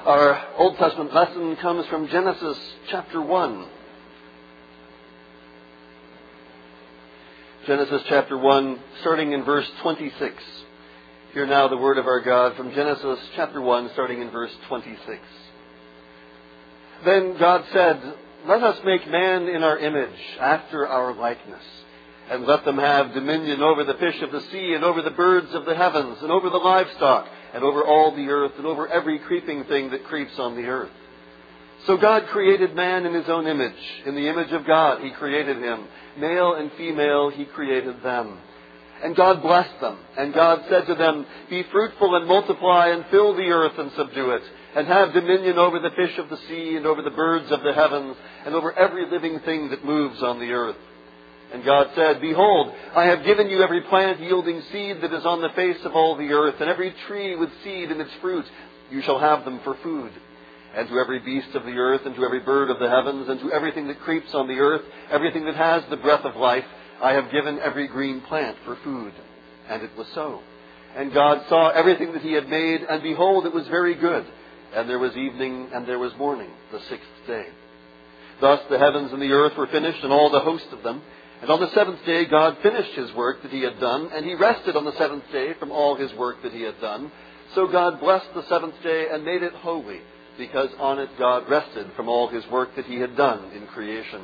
Our Old Testament lesson comes from Genesis chapter 1. Genesis chapter 1, starting in verse 26. Hear now the word of our God from Genesis chapter 1, starting in verse 26. Then God said, "Let us make man in our image, after our likeness, and let them have dominion over the fish of the sea, and over the birds of the heavens, and over the livestock, and over all the earth, and over every creeping thing that creeps on the earth." So God created man in his own image. In the image of God he created him. Male and female he created them. And God blessed them. And God said to them, "Be fruitful and multiply, and fill the earth and subdue it, and have dominion over the fish of the sea, and over the birds of the heavens, and over every living thing that moves on the earth." And God said, "Behold, I have given you every plant yielding seed that is on the face of all the earth, and every tree with seed in its fruit. You shall have them for food. And to every beast of the earth, and to every bird of the heavens, and to everything that creeps on the earth, everything that has the breath of life, I have given every green plant for food." And it was so. And God saw everything that he had made, and behold, it was very good. And there was evening, and there was morning, the sixth day. Thus the heavens and the earth were finished, and all the host of them. And on the seventh day God finished his work that he had done, and he rested on the seventh day from all his work that he had done. So God blessed the seventh day and made it holy, because on it God rested from all his work that he had done in creation.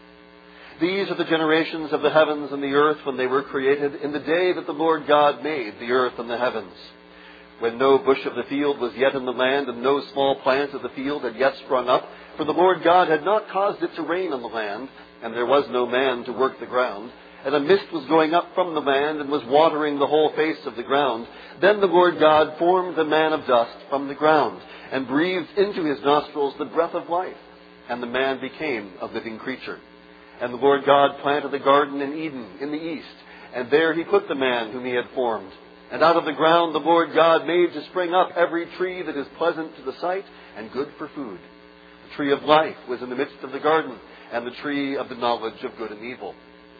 These are the generations of the heavens and the earth when they were created, in the day that the Lord God made the earth and the heavens. When no bush of the field was yet in the land, and no small plant of the field had yet sprung up, for the Lord God had not caused it to rain on the land, and there was no man to work the ground, and a mist was going up from the land, and was watering the whole face of the ground. Then the Lord God formed the man of dust from the ground, and breathed into his nostrils the breath of life, and the man became a living creature. And the Lord God planted a garden in Eden in the east, and there he put the man whom he had formed. And out of the ground the Lord God made to spring up every tree that is pleasant to the sight and good for food. The tree of life was in the midst of the garden, and the tree of the knowledge of good and evil.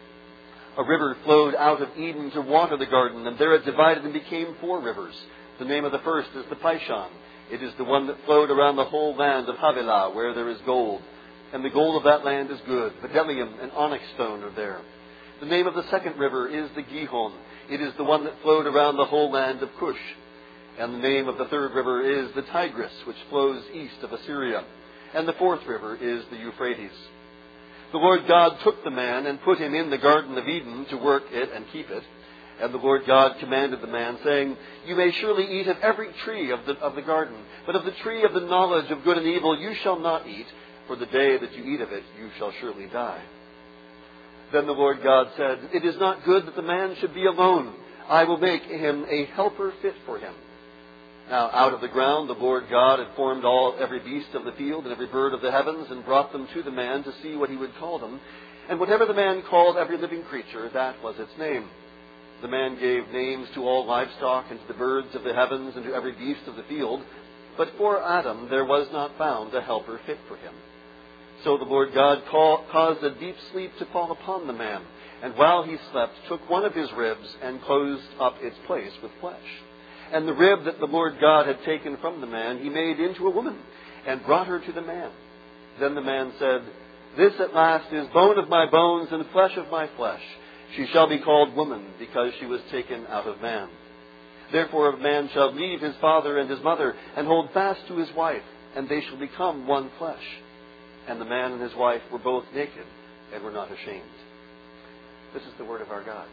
A river flowed out of Eden to water the garden, and there it divided and became 4 rivers. The name of the first is the Pishon. It is the one that flowed around the whole land of Havilah, where there is gold. And the gold of that land is good. Bdellium and onyx stone are there. The name of the second river is the Gihon. It is the one that flowed around the whole land of Cush. And the name of the third river is the Tigris, which flows east of Assyria. And the fourth river is the Euphrates. The Lord God took the man and put him in the Garden of Eden to work it and keep it. And the Lord God commanded the man, saying, "You may surely eat of every tree of the garden, but of the tree of the knowledge of good and evil you shall not eat, for the day that you eat of it you shall surely die." Then the Lord God said, "It is not good that the man should be alone. I will make him a helper fit for him." Now out of the ground the Lord God had formed every beast of the field and every bird of the heavens, and brought them to the man to see what he would call them. And whatever the man called every living creature, that was its name. The man gave names to all livestock, and to the birds of the heavens, and to every beast of the field. But for Adam there was not found a helper fit for him. So the Lord God caused a deep sleep to fall upon the man, and while he slept took one of his ribs and closed up its place with flesh. And the rib that the Lord God had taken from the man he made into a woman, and brought her to the man. Then the man said, "This at last is bone of my bones and flesh of my flesh. She shall be called woman, because she was taken out of man. Therefore a man shall leave his father and his mother, and hold fast to his wife, and they shall become one flesh." And the man and his wife were both naked, and were not ashamed. This is the word of our God.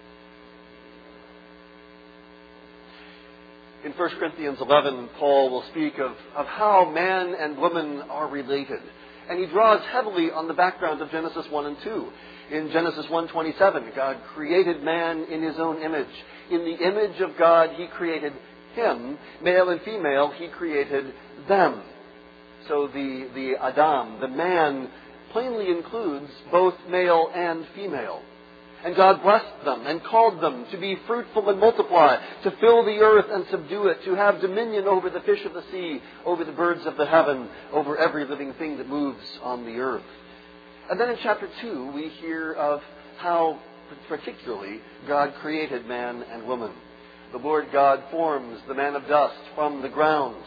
In 1 Corinthians 11, Paul will speak of how man and woman are related. And he draws heavily on the background of Genesis 1 and 2. In Genesis 1:27, God created man in his own image. In the image of God, he created him. Male and female, he created them. So the Adam, the man, plainly includes both male and female. And God blessed them and called them to be fruitful and multiply, to fill the earth and subdue it, to have dominion over the fish of the sea, over the birds of the heaven, over every living thing that moves on the earth. And then in chapter 2, we hear of how particularly God created man and woman. The Lord God forms the man of dust from the ground.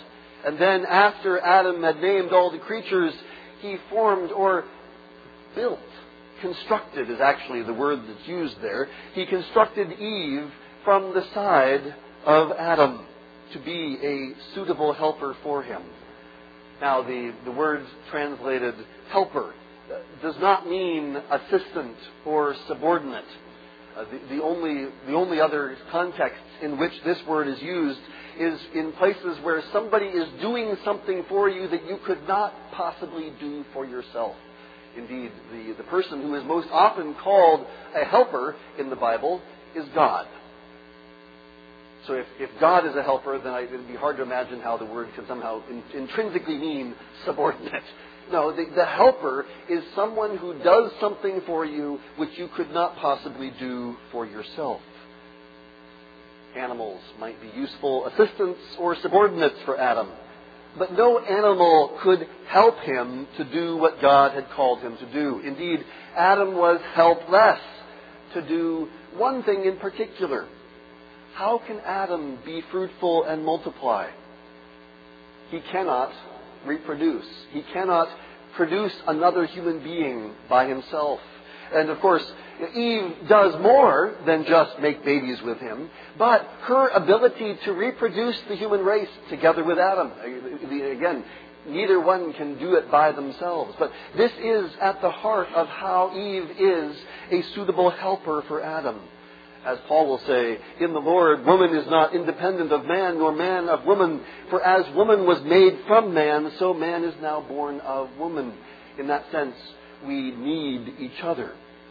And then after Adam had named all the creatures, he formed or built, constructed is actually the word that's used there. He constructed Eve from the side of Adam to be a suitable helper for him. Now, the word translated helper does not mean assistant or subordinate. The only other context in which this word is used is in places where somebody is doing something for you that you could not possibly do for yourself. Indeed, the person who is most often called a helper in the Bible is God. So if God is a helper, then it would be hard to imagine how the word can somehow intrinsically mean subordinate. No, the helper is someone who does something for you which you could not possibly do for yourself. Animals might be useful assistants or subordinates for Adam, but no animal could help him to do what God had called him to do. Indeed, Adam was helpless to do one thing in particular. How can Adam be fruitful and multiply? He cannot reproduce. He cannot produce another human being by himself. And of course, Eve does more than just make babies with him, but her ability to reproduce the human race together with Adam. Again, neither one can do it by themselves. But this is at the heart of how Eve is a suitable helper for Adam. As Paul will say, in the Lord, woman is not independent of man, nor man of woman. For as woman was made from man, so man is now born of woman. In that sense, we need each other.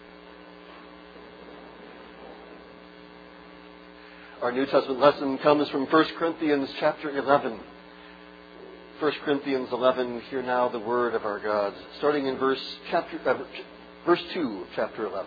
Our New Testament lesson comes from 1 Corinthians chapter 11. 1 Corinthians 11, hear now the word of our God. Starting in verse 2 of chapter 11.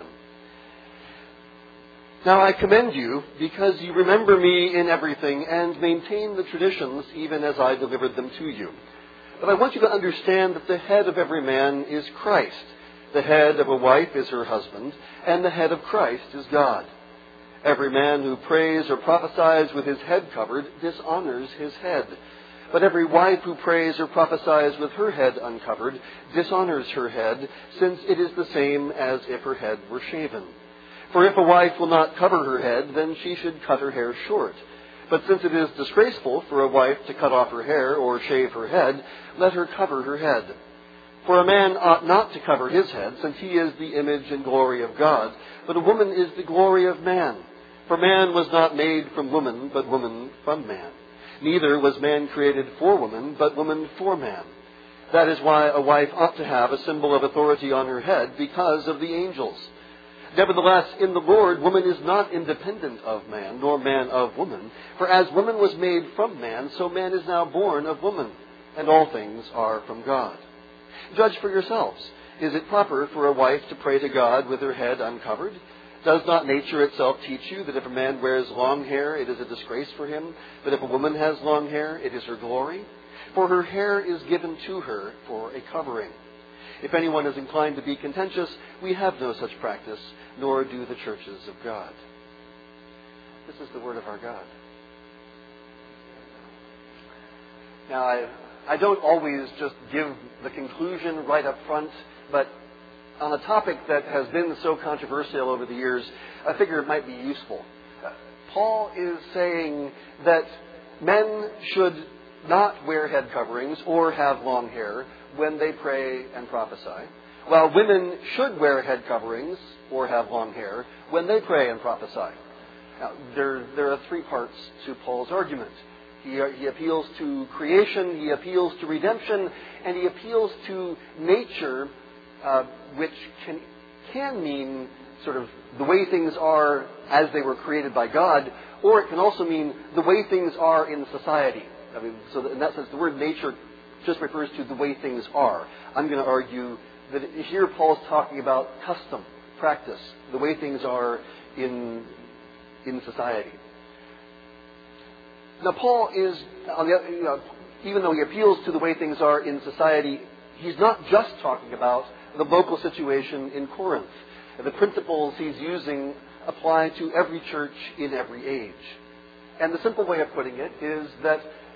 Now I commend you, because you remember me in everything and maintain the traditions even as I delivered them to you. But I want you to understand that the head of every man is Christ. The head of a wife is her husband, and the head of Christ is God. Every man who prays or prophesies with his head covered dishonors his head. But every wife who prays or prophesies with her head uncovered dishonors her head, since it is the same as if her head were shaven. For if a wife will not cover her head, then she should cut her hair short. But since it is disgraceful for a wife to cut off her hair or shave her head, let her cover her head. For a man ought not to cover his head, since he is the image and glory of God, but a woman is the glory of man. For man was not made from woman, but woman from man. Neither was man created for woman, but woman for man. That is why a wife ought to have a symbol of authority on her head, because of the angels. Nevertheless, in the Lord, woman is not independent of man, nor man of woman. For as woman was made from man, so man is now born of woman, and all things are from God. Judge for yourselves. Is it proper for a wife to pray to God with her head uncovered? Does not nature itself teach you that if a man wears long hair, it is a disgrace for him, but if a woman has long hair, it is her glory? For her hair is given to her for a covering. If anyone is inclined to be contentious, we have no such practice, nor do the churches of God. This is the word of our God. Now, I don't always just give the conclusion right up front, but on a topic that has been so controversial over the years, I figure it might be useful. Paul is saying that men should not wear head coverings or have long hair when they pray and prophesy, while women should wear head coverings or have long hair when they pray and prophesy. Now, there are three parts to Paul's argument. He appeals to creation, he appeals to redemption, and he appeals to nature, which can mean sort of the way things are as they were created by God, or it can also mean the way things are in society. I mean, so in that sense, the word nature just refers to the way things are. I'm going to argue that here Paul's talking about custom, practice, the way things are in society. Now, Paul is, even though he appeals to the way things are in society, he's not just talking about the local situation in Corinth. The principles he's using apply to every church in every age. And the simple way of putting it is that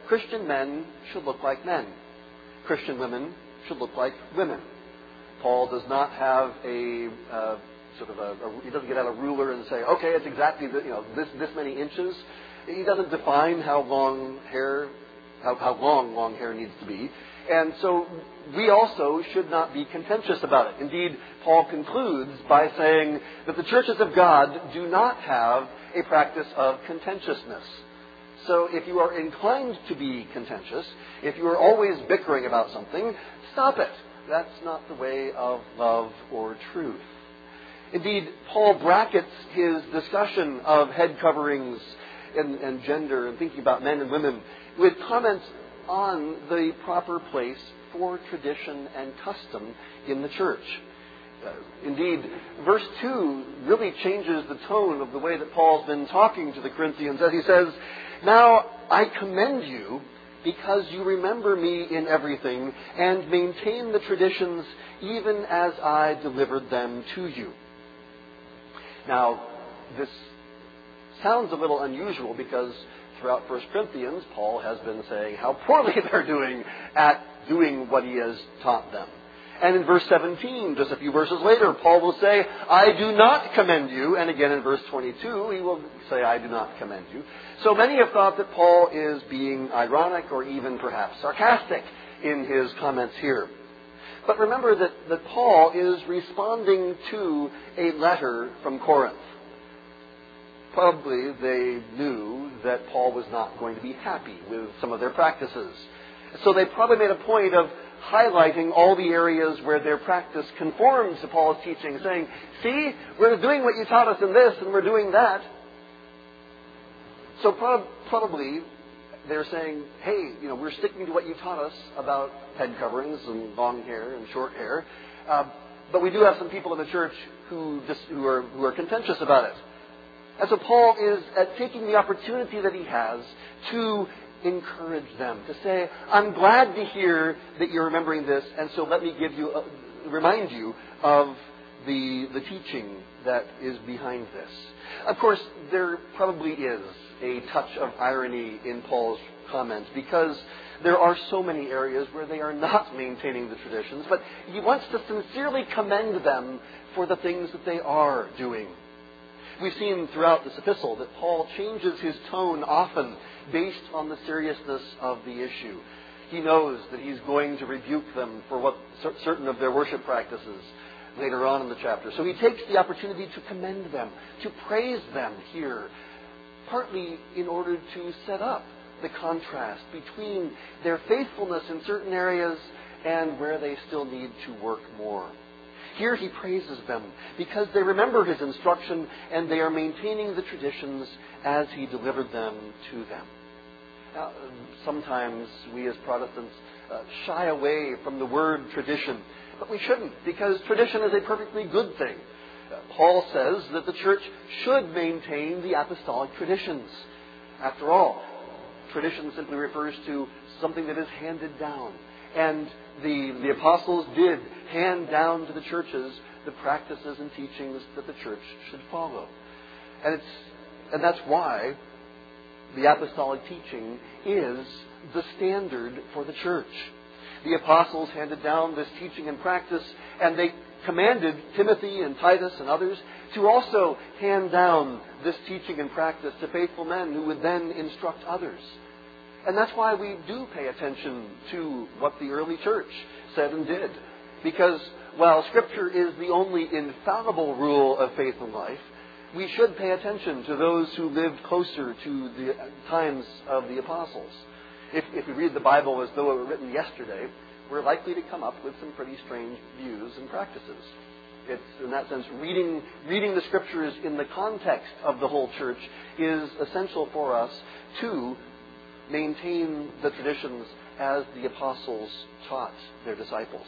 Christian men should look like men. Christian women should look like women. Paul does not have he doesn't get out a ruler and say, okay, it's exactly this many inches. He doesn't define how long long hair needs to be. And so we also should not be contentious about it. Indeed, Paul concludes by saying that the churches of God do not have a practice of contentiousness. So if you are inclined to be contentious, if you are always bickering about something, stop it. That's not the way of love or truth. Indeed, Paul brackets his discussion of head coverings and gender and thinking about men and women with comments on the proper place for tradition and custom in the church. Indeed, verse 2 really changes the tone of the way that Paul's been talking to the Corinthians as he says, "Now I commend you because you remember me in everything and maintain the traditions even as I delivered them to you." Now, this sounds a little unusual because throughout 1 Corinthians, Paul has been saying how poorly they're doing at doing what he has taught them. And in verse 17, just a few verses later, Paul will say, "I do not commend you." And again in verse 22, he will say, "I do not commend you." So many have thought that Paul is being ironic or even perhaps sarcastic in his comments here. But remember that Paul is responding to a letter from Corinth. Probably they knew that Paul was not going to be happy with some of their practices. So they probably made a point of highlighting all the areas where their practice conforms to Paul's teaching, saying, "See, we're doing what you taught us in this, and we're doing that." So probably they're saying, "Hey, we're sticking to what you taught us about head coverings and long hair and short hair, but we do have some people in the church who are contentious about it." And so Paul is taking the opportunity that he has to encourage them, to say, "I'm glad to hear that you're remembering this, and so let me remind you of the teaching that is behind this." Of course, there probably is a touch of irony in Paul's comments because there are so many areas where they are not maintaining the traditions, but he wants to sincerely commend them for the things that they are doing. We've seen throughout this epistle that Paul changes his tone often based on the seriousness of the issue. He knows that he's going to rebuke them for certain of their worship practices later on in the chapter. So he takes the opportunity to commend them, to praise them here, partly in order to set up the contrast between their faithfulness in certain areas and where they still need to work more. Here he praises them because they remember his instruction and they are maintaining the traditions as he delivered them to them. Now, sometimes we as Protestants shy away from the word tradition, but we shouldn't, because tradition is a perfectly good thing. Paul says that the church should maintain the apostolic traditions. After all, tradition simply refers to something that is handed down. And the apostles did hand down to the churches the practices and teachings that the church should follow. And that's why the apostolic teaching is the standard for the church. The apostles handed down this teaching and practice, and they commanded Timothy and Titus and others to also hand down this teaching and practice to faithful men who would then instruct others. And that's why we do pay attention to what the early church said and did. Because while Scripture is the only infallible rule of faith and life, we should pay attention to those who lived closer to the times of the apostles. If we read the Bible as though it were written yesterday, we're likely to come up with some pretty strange views and practices. It's, in that sense, reading the Scriptures in the context of the whole church is essential for us to maintain the traditions as the apostles taught their disciples.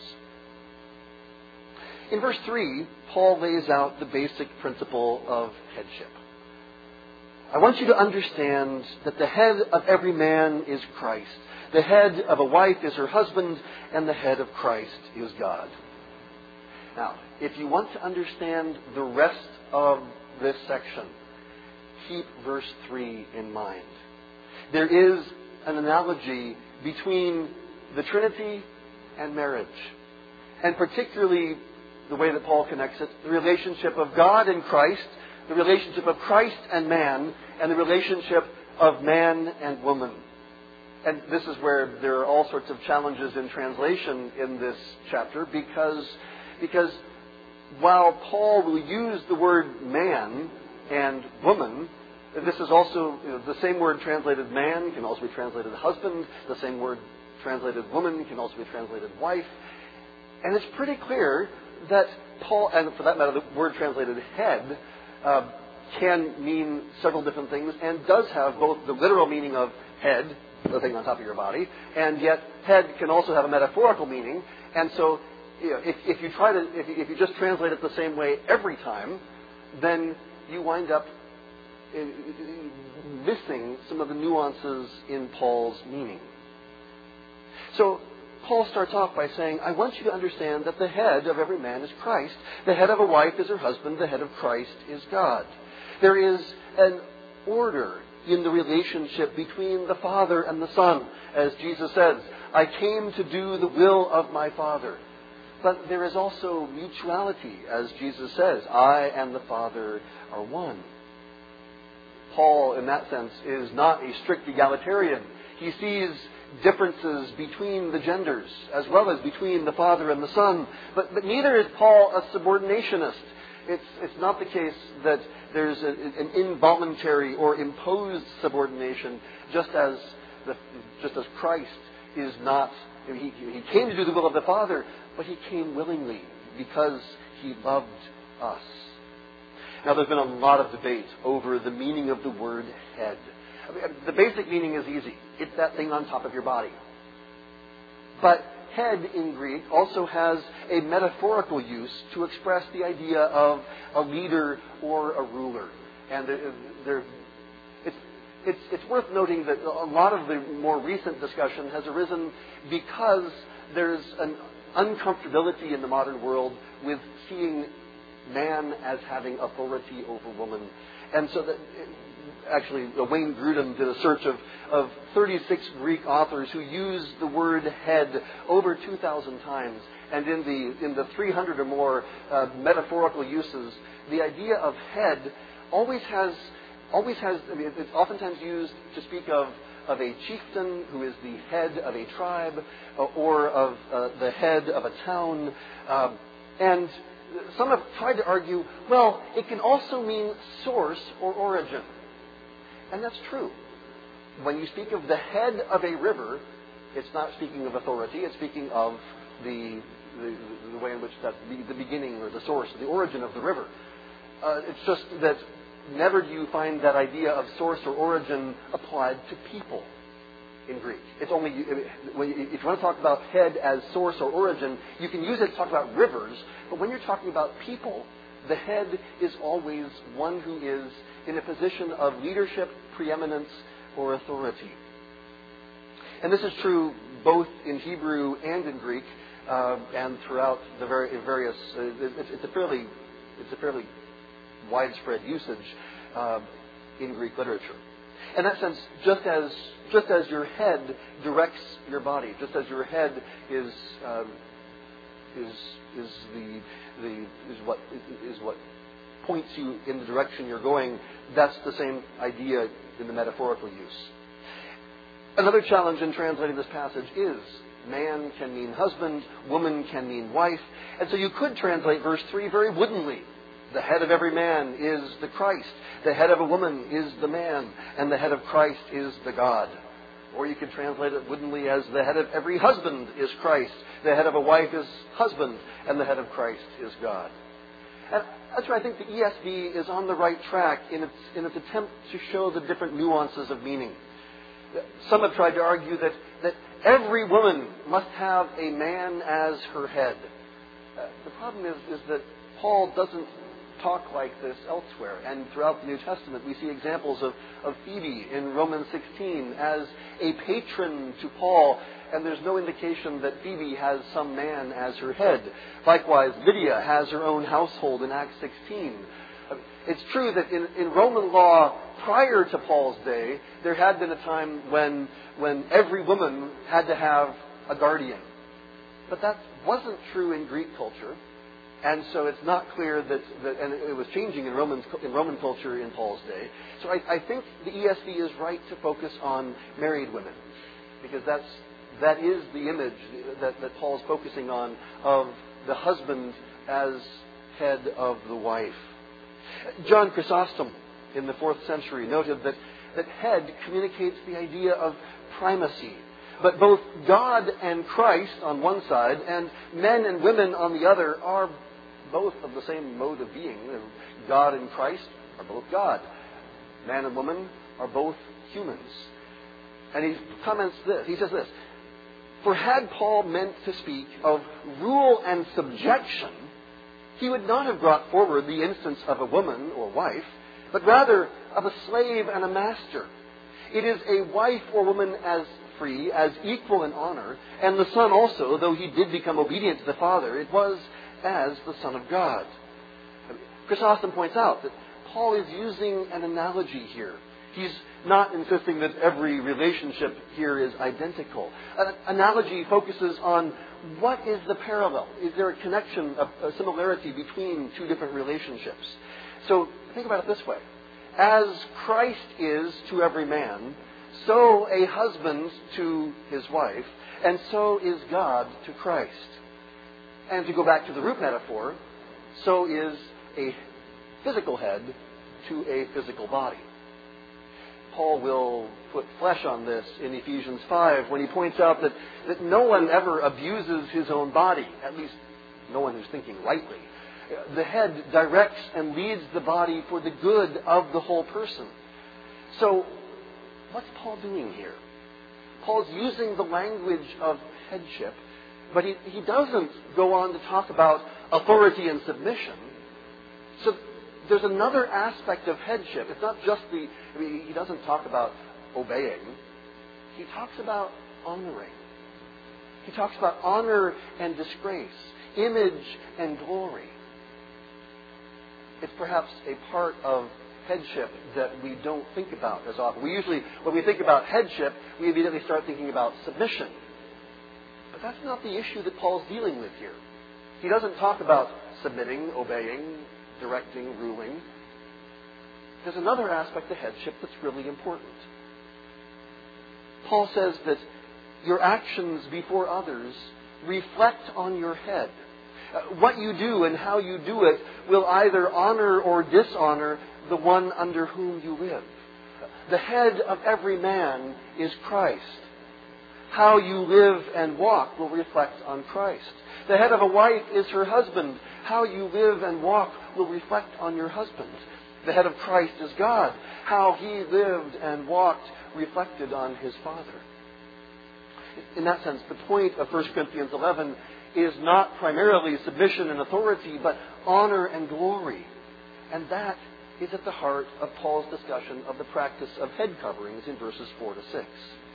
In verse 3, Paul lays out the basic principle of headship. I want you to understand that the head of every man is Christ. The head of a wife is her husband, and the head of Christ is God. Now, if you want to understand the rest of this section, keep verse 3 in mind. There is an analogy between the Trinity and marriage. And particularly the way that Paul connects it, the relationship of God and Christ, the relationship of Christ and man, and the relationship of man and woman. And this is where there are all sorts of challenges in translation in this chapter, because while Paul will use the word man and woman, this is also, the same word translated man can also be translated husband. The same word translated woman can also be translated wife. And it's pretty clear that Paul, and for that matter, the word translated head, can mean several different things and does have both the literal meaning of head, the thing on top of your body, and yet head can also have a metaphorical meaning. And so, if you just translate it the same way every time, then you wind up missing some of the nuances in Paul's meaning. So Paul starts off by saying, I want you to understand that the head of every man is Christ. The head of a wife is her husband. The head of Christ is God. There is an order in the relationship between the Father and the Son. As Jesus says, I came to do the will of my Father. But there is also mutuality, as Jesus says, I and the Father are one. Paul, in that sense, is not a strict egalitarian. He sees differences between the genders, as well as between the Father and the Son. But neither is Paul a subordinationist. It's not the case that there's an involuntary or imposed subordination, just as Christ is not. He came to do the will of the Father, but he came willingly because he loved us. Now, there's been a lot of debate over the meaning of the word head. The basic meaning is easy. It's that thing on top of your body. But head in Greek also has a metaphorical use to express the idea of a leader or a ruler. And it's worth noting that a lot of the more recent discussion has arisen because there's an uncomfortability in the modern world with seeing man as having authority over woman. And so that actually Wayne Grudem did a search of 36 Greek authors who used the word head over 2,000 times. And in the 300 or more metaphorical uses, the idea of head always has, it's oftentimes used to speak of a chieftain who is the head of a tribe, or of the head of a town. And some have tried to argue, well, it can also mean source or origin. And that's true. When you speak of the head of a river, it's not speaking of authority, it's speaking of the way in which that's the beginning or the source, the origin of the river. It's just that never do you find that idea of source or origin applied to people in Greek. It's only, if you want to talk about head as source or origin, you can use it to talk about rivers, but when you're talking about people, the head is always one who is in a position of leadership, preeminence, or authority. And this is true both in Hebrew and in Greek, and throughout the various. It's a fairly widespread usage in Greek literature. In that sense, just as your head directs your body, just as your head is what points you in the direction you're going, that's the same idea in the metaphorical use. Another challenge in translating this passage is man can mean husband, woman can mean wife, and so you could translate verse 3 very woodenly. The head of every man is the Christ. The head of a woman is the man. And the head of Christ is the God. Or you could translate it woodenly as the head of every husband is Christ. The head of a wife is husband. And the head of Christ is God. And that's why I think the ESV is on the right track in its attempt to show the different nuances of meaning. Some have tried to argue that every woman must have a man as her head. The problem is that Paul doesn't talk like this elsewhere. And throughout the New Testament, we see examples of Phoebe in Romans 16 as a patron to Paul, and there's no indication that Phoebe has some man as her head. Likewise, Lydia has her own household in Acts 16. It's true that in Roman law prior to Paul's day, there had been a time when every woman had to have a guardian. But that wasn't true in Greek culture. And so it's not clear that and it was changing in Roman culture in Paul's day. So I think the ESV is right to focus on married women, because that is the image that Paul's focusing on of the husband as head of the wife. John Chrysostom in the 4th century noted that head communicates the idea of primacy. But both God and Christ on one side and men and women on the other are both of the same mode of being. God and Christ are both God. Man and woman are both humans. And he comments this. He says this: "For had Paul meant to speak of rule and subjection, he would not have brought forward the instance of a woman or wife, but rather of a slave and a master. It is a wife or woman as free, as equal in honor, and the Son also, though he did become obedient to the Father, it was as the Son of God." Chrysostom points out that Paul is using an analogy here. He's not insisting that every relationship here is identical. An analogy focuses on what is the parallel. Is there a connection, a similarity between two different relationships? So think about it this way. As Christ is to every man, so a husband to his wife, and so is God to Christ. And to go back to the root metaphor, so is a physical head to a physical body. Paul will put flesh on this in Ephesians 5 when he points out that no one ever abuses his own body, at least no one who's thinking rightly. The head directs and leads the body for the good of the whole person. So, what's Paul doing here? Paul's using the language of headship, but he doesn't go on to talk about authority and submission. So there's another aspect of headship. It's not just he doesn't talk about obeying. He talks about honoring. He talks about honor and disgrace, image and glory. It's perhaps a part of headship that we don't think about as often. We usually, when we think about headship, we immediately start thinking about submission. But that's not the issue that Paul's dealing with here. He doesn't talk about submitting, obeying, directing, ruling. There's another aspect of headship that's really important. Paul says that your actions before others reflect on your head. What you do and how you do it will either honor or dishonor the one under whom you live. The head of every man is Christ. How you live and walk will reflect on Christ. The head of a wife is her husband. How you live and walk will reflect on your husband. The head of Christ is God. How he lived and walked reflected on his Father. In that sense, the point of 1 Corinthians 11 is not primarily submission and authority, but honor and glory. And that is at the heart of Paul's discussion of the practice of head coverings in verses 4 to 6.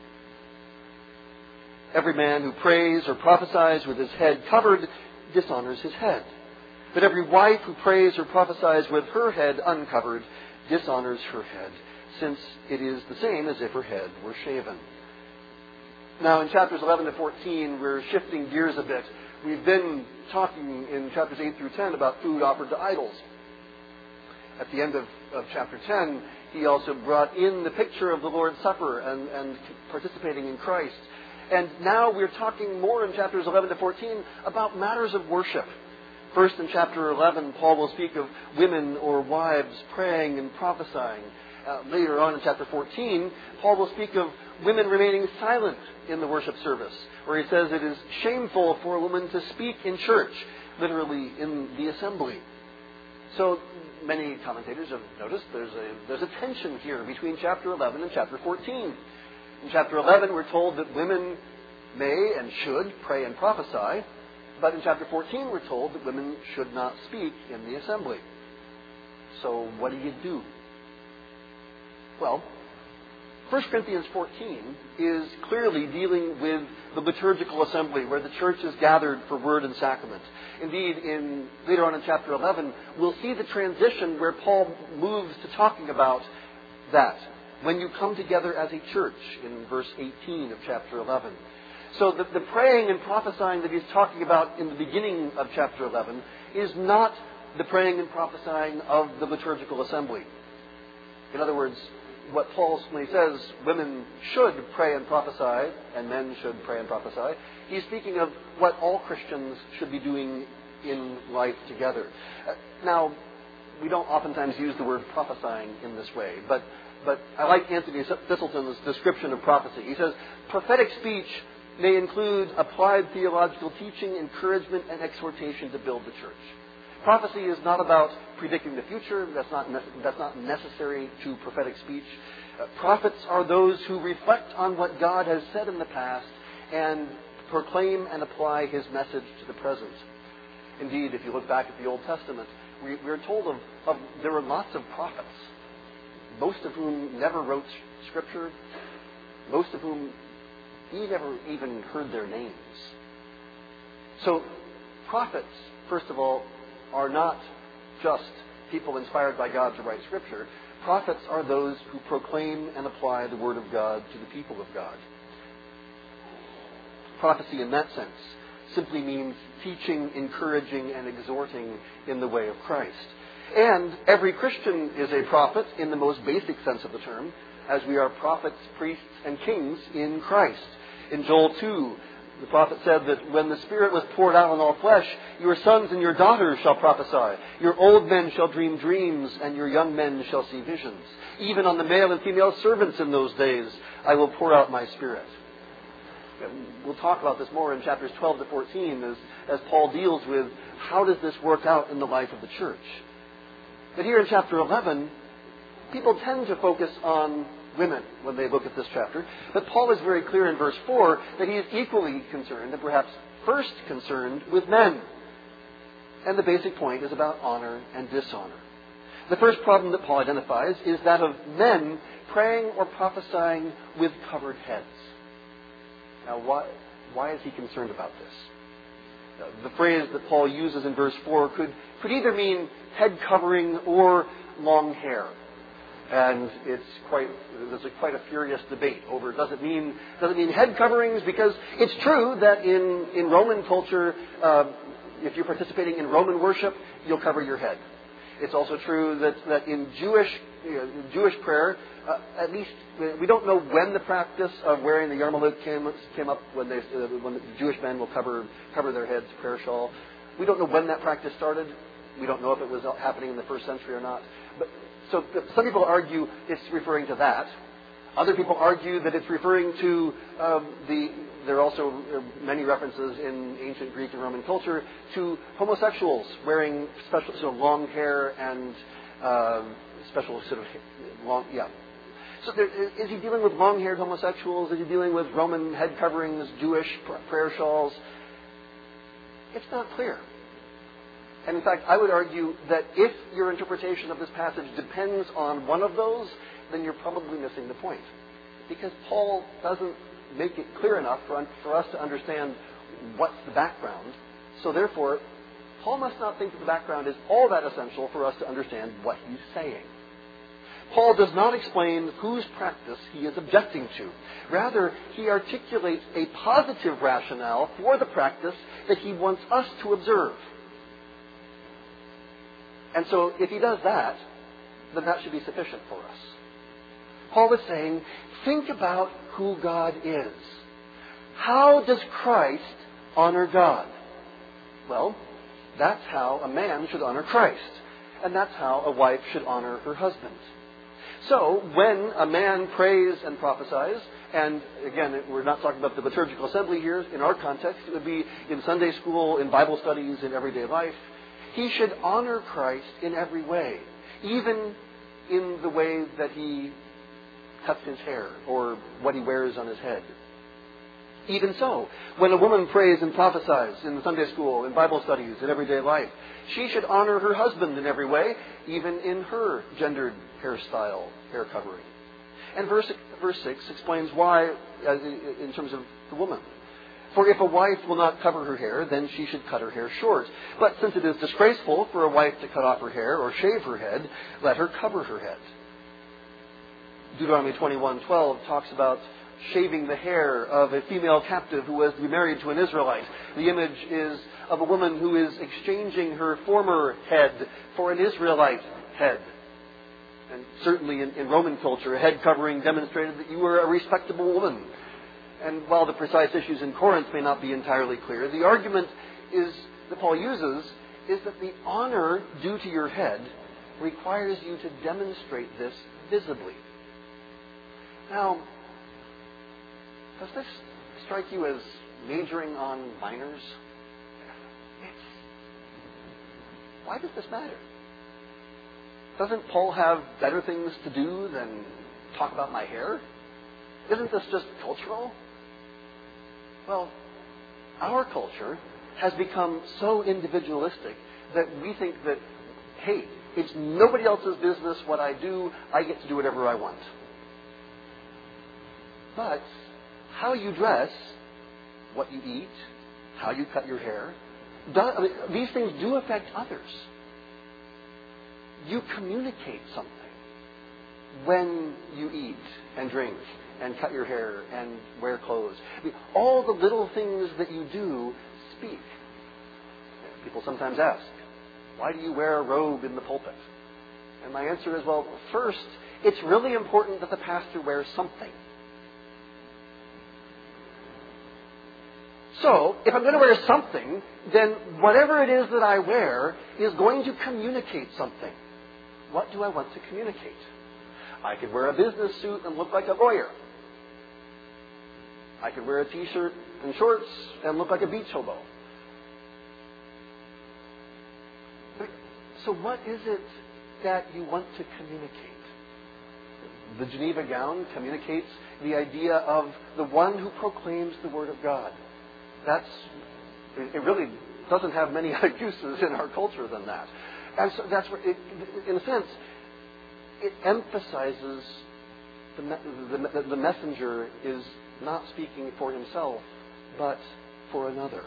Every man who prays or prophesies with his head covered dishonors his head. But every wife who prays or prophesies with her head uncovered dishonors her head, since it is the same as if her head were shaven. Now, in chapters 11 to 14, we're shifting gears a bit. We've been talking in chapters 8 through 10 about food offered to idols. At the end of chapter 10, he also brought in the picture of the Lord's Supper and participating in Christ. And now we're talking more in chapters 11 to 14 about matters of worship. First, in chapter 11, Paul will speak of women or wives praying and prophesying. Later on in chapter 14, Paul will speak of women remaining silent in the worship service, where he says it is shameful for a woman to speak in church, literally in the assembly. So many commentators have noticed there's a tension here between chapter 11 and chapter 14. In chapter 11, we're told that women may and should pray and prophesy, but in chapter 14, we're told that women should not speak in the assembly. So what do you do? Well, 1 Corinthians 14 is clearly dealing with the liturgical assembly where the church is gathered for word and sacrament. Indeed, later on in chapter 11, we'll see the transition where Paul moves to talking about that. When you come together as a church, in verse 18 of chapter 11. So the praying and prophesying that he's talking about in the beginning of chapter 11 is not the praying and prophesying of the liturgical assembly. In other words, when he says women should pray and prophesy, and men should pray and prophesy, he's speaking of what all Christians should be doing in life together. Now, we don't oftentimes use the word prophesying in this way, but I like Anthony Thistleton's description of prophecy. He says, prophetic speech may include applied theological teaching, encouragement, and exhortation to build the church. Prophecy is not about predicting the future. That's not necessary to prophetic speech. Prophets are those who reflect on what God has said in the past and proclaim and apply His message to the present. Indeed, if you look back at the Old Testament, we're told of there were lots of prophets, most of whom never wrote Scripture, most of whom he never even heard their names. So prophets, first of all, are not just people inspired by God to write Scripture. Prophets are those who proclaim and apply the Word of God to the people of God. Prophecy in that sense simply means teaching, encouraging, and exhorting in the way of Christ. And every Christian is a prophet in the most basic sense of the term, as we are prophets, priests, and kings in Christ. In Joel 2, the prophet said that when the Spirit was poured out on all flesh, your sons and your daughters shall prophesy. Your old men shall dream dreams, and your young men shall see visions. Even on the male and female servants in those days, I will pour out my Spirit. We'll talk about this more in chapters 12 to 14 as Paul deals with how does this work out in the life of the church. But here in chapter 11, people tend to focus on women when they look at this chapter. But Paul is very clear in verse 4 that he is equally concerned, and perhaps first concerned, with men. And the basic point is about honor and dishonor. The first problem that Paul identifies is that of men praying or prophesying with covered heads. Now, why is he concerned about this? The phrase that Paul uses in verse 4 could either mean head covering or long hair. And there's quite a furious debate over does it mean head coverings? Because it's true that in Roman culture, if you're participating in Roman worship, you'll cover your head. It's also true that in Jewish prayer, at least we don't know when the practice of wearing the yarmulke came up when the Jewish men will cover their heads, prayer shawl. We don't know when that practice started. We don't know if it was happening in the first century or not. So some people argue it's referring to that. Other people argue that it's referring to there are also many references in ancient Greek and Roman culture to homosexuals wearing special sort of long hair and special sort of long, yeah. So is he dealing with long-haired homosexuals? Is he dealing with Roman head coverings, Jewish prayer shawls? It's not clear. And in fact, I would argue that if your interpretation of this passage depends on one of those, then you're probably missing the point. Because Paul doesn't make it clear enough for us to understand what's the background. So therefore, Paul must not think that the background is all that essential for us to understand what he's saying. Paul does not explain whose practice he is objecting to. Rather, he articulates a positive rationale for the practice that he wants us to observe. And so if he does that, then that should be sufficient for us. Paul is saying, think about who God is. How does Christ honor God? Well, that's how a man should honor Christ. And that's how a wife should honor her husband. So, when a man prays and prophesies, and again, we're not talking about the liturgical assembly here, in our context, it would be in Sunday school, in Bible studies, in everyday life, he should honor Christ in every way, even in the way that he cuts his hair or what he wears on his head. Even so, when a woman prays and prophesies in Sunday school, in Bible studies, in everyday life, she should honor her husband in every way, even in her gendered hairstyle, hair covering. And verse verse 6 explains why in terms of the woman. For if a wife will not cover her hair, then she should cut her hair short. But since it is disgraceful for a wife to cut off her hair or shave her head, let her cover her head. Deuteronomy 21:12 talks about shaving the hair of a female captive who was to be married to an Israelite. The image is of a woman who is exchanging her former head for an Israelite head. And certainly in Roman culture, a head covering demonstrated that you were a respectable woman. And while the precise issues in Corinth may not be entirely clear, the argument that Paul uses is that the honor due to your head requires you to demonstrate this visibly. Now, does this strike you as majoring on minors? Why does this matter? Doesn't Paul have better things to do than talk about my hair? Isn't this just cultural? Well, our culture has become so individualistic that we think that, hey, it's nobody else's business what I do. I get to do whatever I want. But how you dress, what you eat, how you cut your hair, these things do affect others. You communicate something when you eat and drink and cut your hair and wear clothes. All the little things that you do speak. People sometimes ask, why do you wear a robe in the pulpit? And my answer is, well, first, it's really important that the pastor wears something. So, if I'm going to wear something, then whatever it is that I wear is going to communicate something. What do I want to communicate? I could wear a business suit and look like a lawyer. I could wear a t-shirt and shorts and look like a beach hobo. So what is it that you want to communicate? The Geneva gown communicates the idea of the one who proclaims the Word of God. It really doesn't have many other uses in our culture than that. And so that's where, in a sense, it emphasizes the messenger is not speaking for himself, but for another.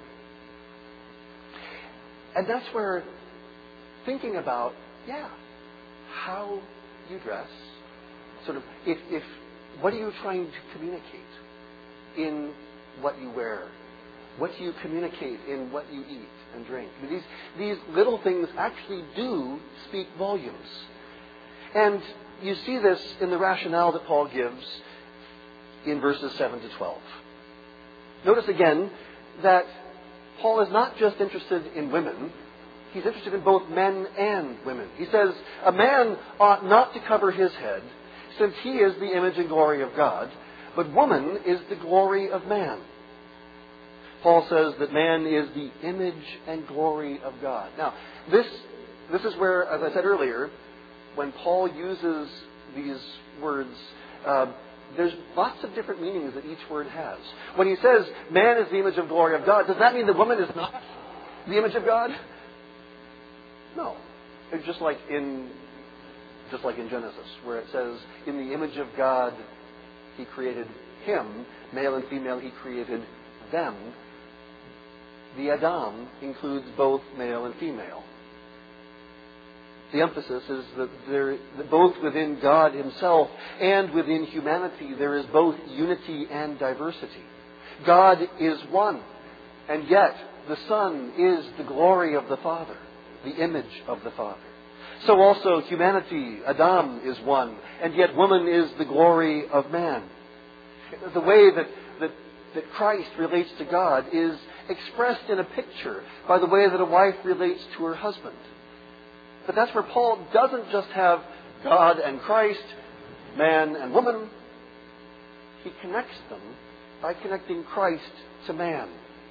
And that's where thinking about, how you dress, sort of, if what are you trying to communicate in what you wear? What do you communicate in what you eat and drink? These little things actually do speak volumes. And you see this in the rationale that Paul gives in verses 7 to 12. Notice again that Paul is not just interested in women. He's interested in both men and women. He says, a man ought not to cover his head, since he is the image and glory of God, but woman is the glory of man. Paul says that man is the image and glory of God. Now, this is where, as I said earlier, when Paul uses these words, there's lots of different meanings that each word has. When he says man is the image and glory of God, does that mean the woman is not the image of God? No. It's just like in Genesis, where it says, in the image of God he created him, male and female he created them. The Adam includes both male and female. The emphasis is that both within God himself and within humanity there is both unity and diversity. God is one, and yet the Son is the glory of the Father, the image of the Father. So also humanity, Adam, is one, and yet woman is the glory of man. The way that Christ relates to God is expressed in a picture by the way that a wife relates to her husband. But that's where Paul doesn't just have God and Christ, man and woman. He connects them by connecting Christ to man.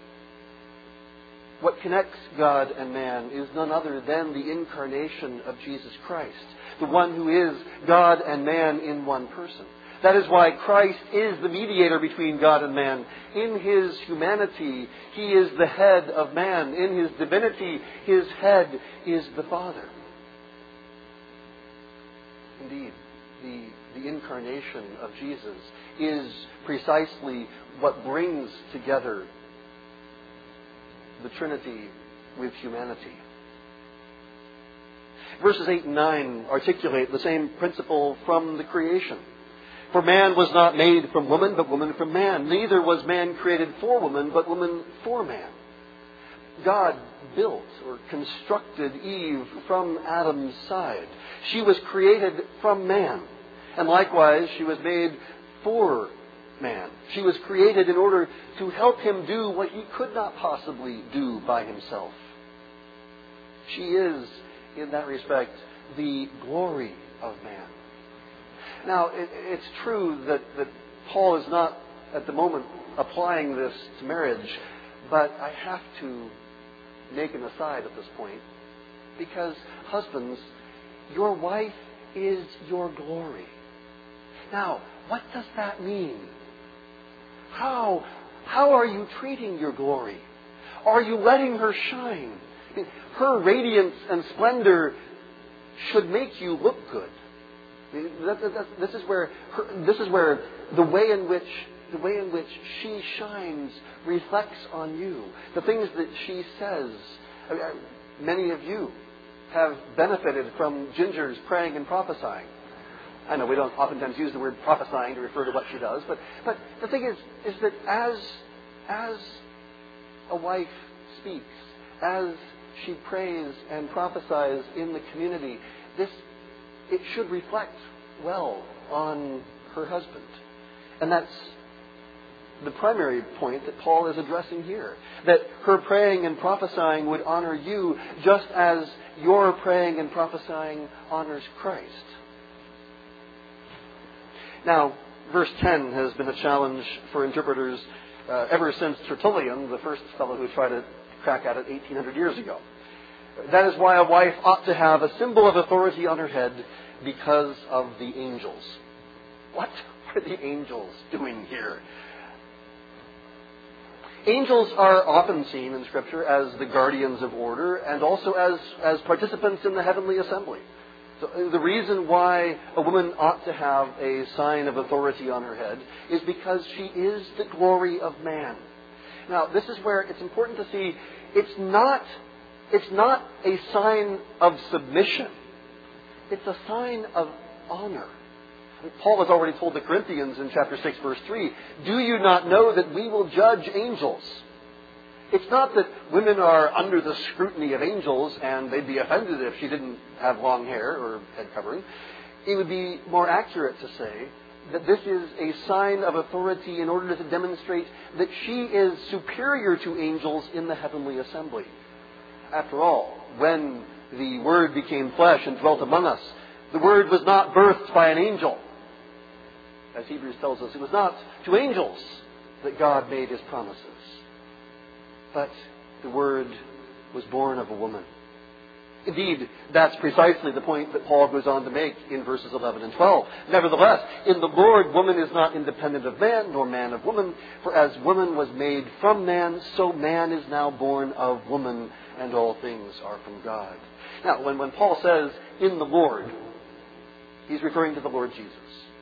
What connects God and man is none other than the incarnation of Jesus Christ, the one who is God and man in one person. That is why Christ is the mediator between God and man. In his humanity, he is the head of man. In his divinity, his head is the Father. Indeed, the the incarnation of Jesus, is precisely what brings together the Trinity with humanity. Verses 8 and 9 articulate the same principle from the creation. For man was not made from woman, but woman from man. Neither was man created for woman, but woman for man. God built or constructed Eve from Adam's side. She was created from man. And likewise, she was made for man. She was created in order to help him do what he could not possibly do by himself. She is, in that respect, the glory of man. Now, it's true that Paul is not, at the moment, applying this to marriage, but I have to make an aside at this point, because, husbands, your wife is your glory. Now, what does that mean? How are you treating your glory? Are you letting her shine? I mean, her radiance and splendor should make you look good. I mean, this is where the way in which she shines reflects on you. The things that she says. Many of you have benefited from Ginger's praying and prophesying. I know we don't oftentimes use the word prophesying to refer to what she does, but the thing is that as a wife speaks, as she prays and prophesies in the community, it should reflect well on her husband. And that's the primary point that Paul is addressing here. That her praying and prophesying would honor you just as your praying and prophesying honors Christ. Now, verse 10 has been a challenge for interpreters ever since Tertullian, the first fellow who tried to crack at it 1800 years ago. That is why a wife ought to have a symbol of authority on her head because of the angels. What are the angels doing here? Angels are often seen in Scripture as the guardians of order and also as participants in the heavenly assembly. So the reason why a woman ought to have a sign of authority on her head is because she is the glory of man. Now, this is where it's important to see it's not a sign of submission. It's a sign of honor. Paul has already told the Corinthians in chapter 6, verse 3, "Do you not know that we will judge angels?" It's not that women are under the scrutiny of angels and they'd be offended if she didn't have long hair or head covering. It would be more accurate to say that this is a sign of authority in order to demonstrate that she is superior to angels in the heavenly assembly. After all, when the Word became flesh and dwelt among us, the Word was not birthed by an angel. As Hebrews tells us, it was not to angels that God made His promises. But the Word was born of a woman. Indeed, that's precisely the point that Paul goes on to make in verses 11 and 12. Nevertheless, in the Lord, woman is not independent of man, nor man of woman. For as woman was made from man, so man is now born of woman, and all things are from God. Now, when Paul says, in the Lord, he's referring to the Lord Jesus.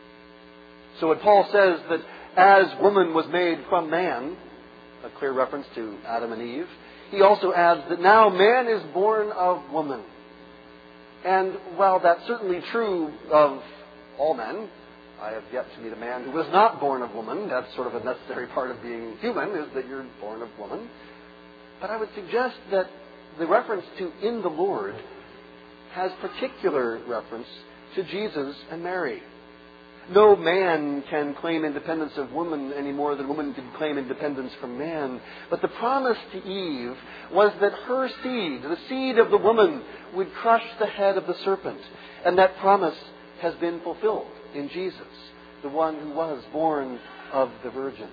So when Paul says that as woman was made from man, a clear reference to Adam and Eve, he also adds that now man is born of woman. And while that's certainly true of all men, I have yet to meet a man who was not born of woman. That's sort of a necessary part of being human, is that you're born of woman. But I would suggest that the reference to in the Lord has particular reference to Jesus and Mary. No man can claim independence of woman any more than woman can claim independence from man. But the promise to Eve was that her seed, the seed of the woman, would crush the head of the serpent. And that promise has been fulfilled in Jesus, the one who was born of the Virgin.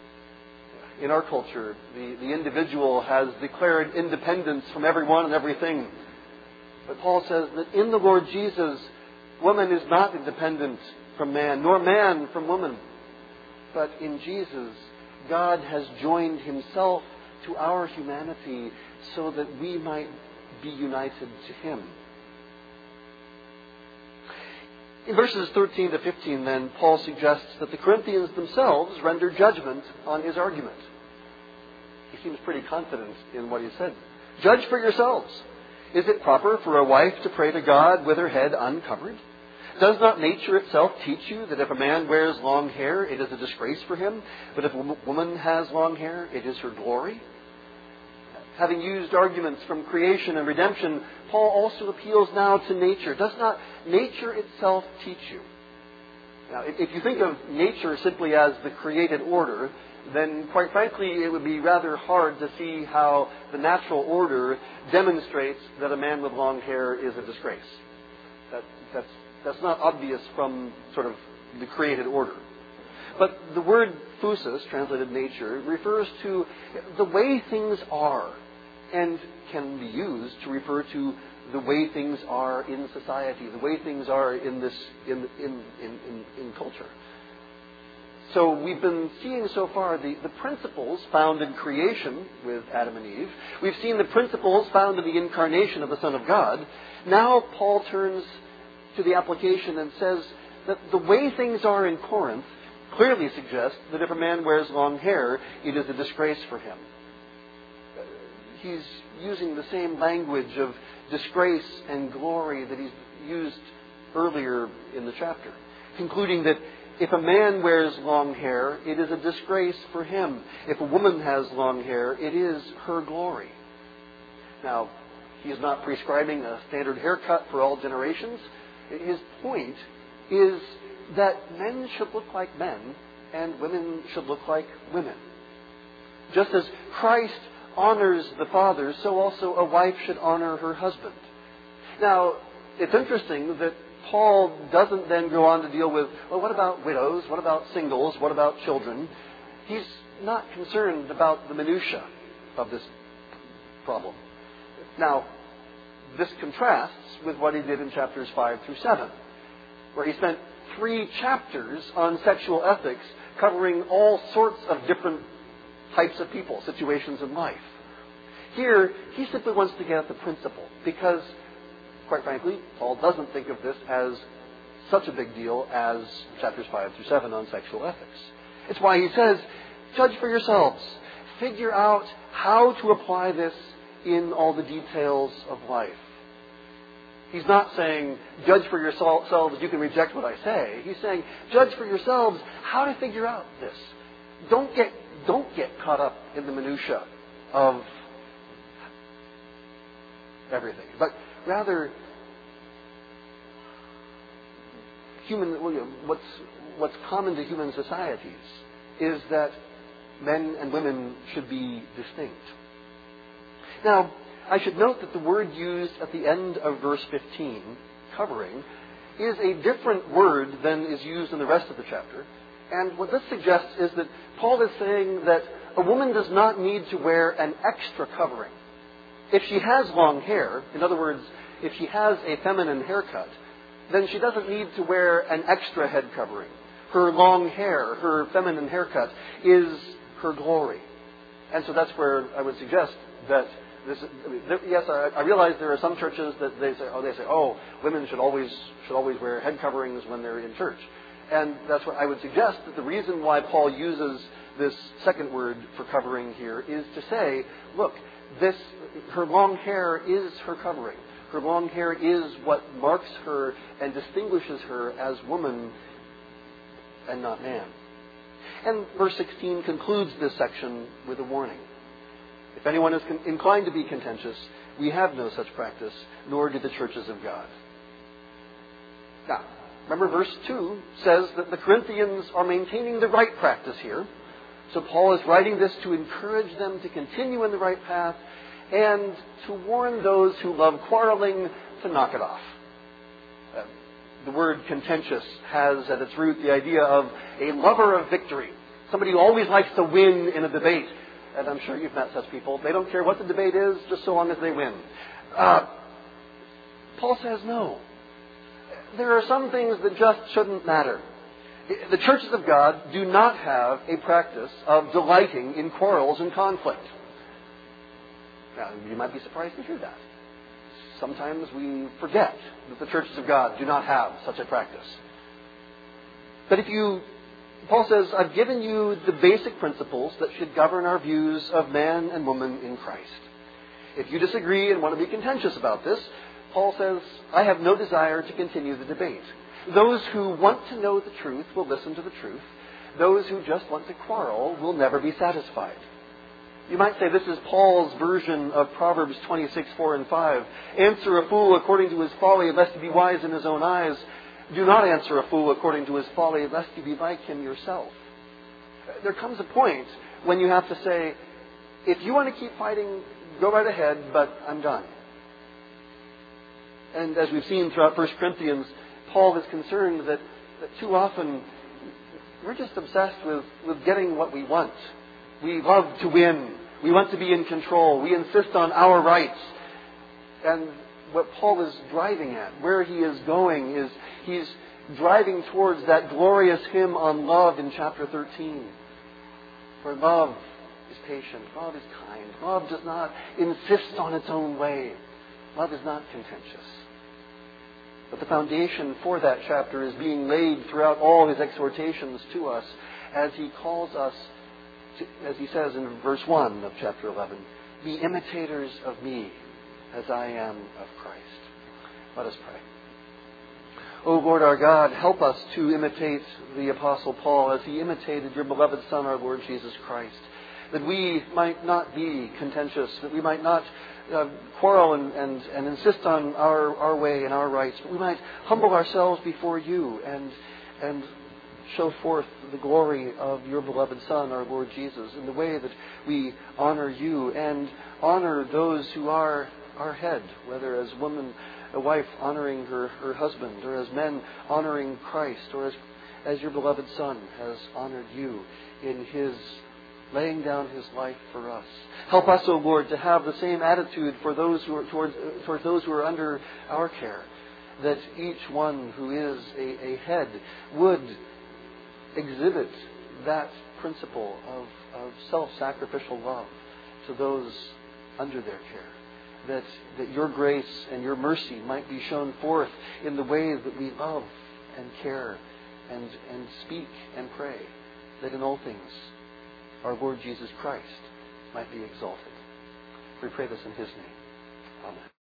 In our culture, the individual has declared independence from everyone and everything. But Paul says that in the Lord Jesus, woman is not independent from man, nor man from woman. But in Jesus, God has joined Himself to our humanity so that we might be united to Him. In verses 13 to 15, then, Paul suggests that the Corinthians themselves render judgment on his argument. He seems pretty confident in what he said. Judge for yourselves. Is it proper for a wife to pray to God with her head uncovered? Does not nature itself teach you that if a man wears long hair, it is a disgrace for him, but if a woman has long hair, it is her glory? Having used arguments from creation and redemption, Paul also appeals now to nature. Does not nature itself teach you? Now, if you think of nature simply as the created order, then quite frankly it would be rather hard to see how the natural order demonstrates that a man with long hair is a disgrace. That's not obvious from sort of the created order. But the word phusis, translated nature, refers to the way things are and can be used to refer to the way things are in society, the way things are in culture. So we've been seeing so far the principles found in creation with Adam and Eve. We've seen the principles found in the incarnation of the Son of God. Now Paul turns to the application and says that the way things are in Corinth clearly suggests that if a man wears long hair, it is a disgrace for him. He's using the same language of disgrace and glory that he's used earlier in the chapter, concluding that if a man wears long hair, it is a disgrace for him. If a woman has long hair, it is her glory. Now, he is not prescribing a standard haircut for all generations. His point is that men should look like men and women should look like women. Just as Christ honors the father, so also a wife should honor her husband. Now, it's interesting that Paul doesn't then go on to deal with, well, what about widows? What about singles? What about children? He's not concerned about the minutiae of this problem. Now, this contrasts with what he did in chapters 5 through 7, where he spent 3 chapters on sexual ethics, covering all sorts of different types of people, situations in life. Here, he simply wants to get at the principle, because, quite frankly, Paul doesn't think of this as such a big deal as chapters 5 through 7 on sexual ethics. It's why he says, judge for yourselves. Figure out how to apply this in all the details of life. He's not saying, judge for yourselves, you can reject what I say. He's saying, judge for yourselves how to figure out this. Don't get caught up in the minutiae of everything, but rather what's common to human societies is that men and women should be distinct. Now, I should note that the word used at the end of verse 15, covering, is a different word than is used in the rest of the chapter. And what this suggests is that Paul is saying that a woman does not need to wear an extra covering. If she has long hair, in other words, if she has a feminine haircut, then she doesn't need to wear an extra head covering. Her long hair, her feminine haircut, is her glory. And so that's where I would suggest that I realize there are some churches that they say, women should always wear head coverings when they're in church. And that's what I would suggest, that the reason why Paul uses this second word for covering here is to say, look, her long hair is her covering. Her long hair is what marks her and distinguishes her as woman and not man. And verse 16 concludes this section with a warning. If anyone is inclined to be contentious, we have no such practice, nor do the churches of God. Now, remember verse 2 says that the Corinthians are maintaining the right practice here. So Paul is writing this to encourage them to continue in the right path and to warn those who love quarreling to knock it off. The word contentious has at its root the idea of a lover of victory, somebody who always likes to win in a debate. And I'm sure you've met such people. They don't care what the debate is, just so long as they win. Paul says no. There are some things that just shouldn't matter. The churches of God do not have a practice of delighting in quarrels and conflict. Now, you might be surprised to hear that. sometimes we forget that the churches of God do not have such a practice. But Paul says, I've given you the basic principles that should govern our views of man and woman in Christ. If you disagree and want to be contentious about this, Paul says, I have no desire to continue the debate. Those who want to know the truth will listen to the truth. Those who just want to quarrel will never be satisfied. You might say this is Paul's version of Proverbs 26:4 and 5. Answer a fool according to his folly, lest he be wise in his own eyes. Do not answer a fool according to his folly, lest you be like him yourself. There comes a point when you have to say, if you want to keep fighting, go right ahead, but I'm done. And as we've seen throughout 1 Corinthians, Paul is concerned that too often we're just obsessed with getting what we want. We love to win. We want to be in control. We insist on our rights. And what Paul is driving at, where he is going, is he's driving towards that glorious hymn on love in chapter 13. Where love is patient. Love is kind. Love does not insist on its own way. Love is not contentious. But the foundation for that chapter is being laid throughout all his exhortations to us as he calls us, as he says in verse 1 of chapter 11, be imitators of me as I am of Christ. Let us pray. O Lord our God, help us to imitate the Apostle Paul as he imitated your beloved Son, our Lord Jesus Christ. That we might not be contentious, that we might not quarrel and insist on our way and our rights, but we might humble ourselves before you and show forth the glory of your beloved Son, our Lord Jesus, in the way that we honor you and honor those who are our head, whether as a wife honoring her husband, or as men honoring Christ, or as your beloved Son has honored you in his laying down his life for us. Help us, O Lord, to have the same attitude for those who are towards those who are under our care, that each one who is a head would exhibit that principle of self-sacrificial love to those under their care. That your grace and your mercy might be shown forth in the way that we love and care and speak and pray, that in all things our Lord Jesus Christ might be exalted. We pray this in his name. Amen.